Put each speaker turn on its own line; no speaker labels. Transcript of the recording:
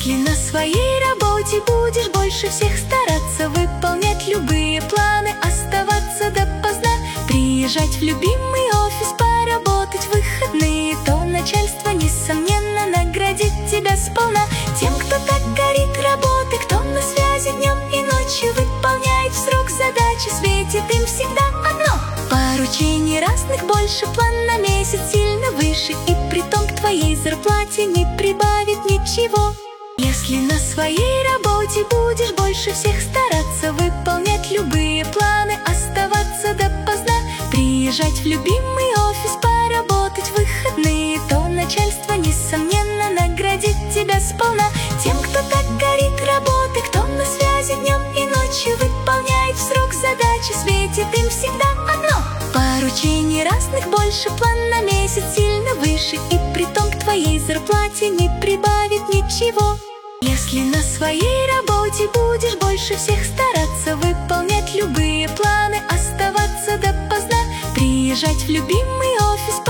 Если на своей работе будешь больше всех стараться, выполнять любые планы, оставаться допоздна, приезжать в любимый офис, поработать в выходные, то начальство, несомненно, наградит тебя сполна. Тем, кто так горит работой, кто на связи днем и ночью, выполняет в срок задачи, светит им всегда одно: поручений разных больше, план на месяц сильно выше, и притом к твоей зарплате не прибавит ничего. Если на своей работе будешь больше всех стараться, выполнять любые планы, оставаться допоздна, приезжать в любимый офис, поработать в выходные, то начальство, несомненно, наградит тебя сполна. Тем, кто так горит работой, кто на связи днем и ночью, выполняет в срок задачи, светит им всегда одно: поручений разных больше, план на месяц сильно выше, и притом к твоей зарплате не прибавит ничего. Если на своей работе будешь больше всех стараться, выполнять любые планы, оставаться допоздна, приезжать в любимый офис,